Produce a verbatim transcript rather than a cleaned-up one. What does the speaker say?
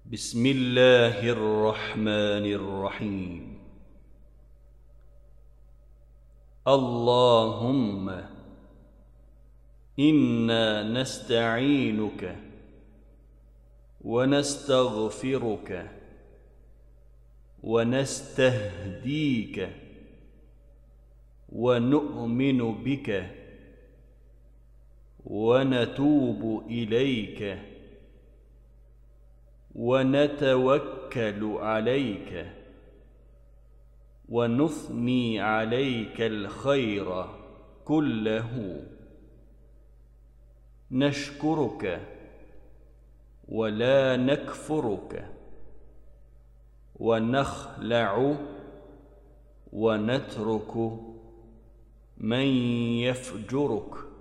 بسم الله الرحمن الرحيم. اللهم إنا نستعينك ونستغفرك ونستهديك ونؤمن بك ونتوب إليك ونتوكل عليك ونثني عليك الخير كله. نشكرك ولا نكفرك ونخلع ونترك من يفجرك.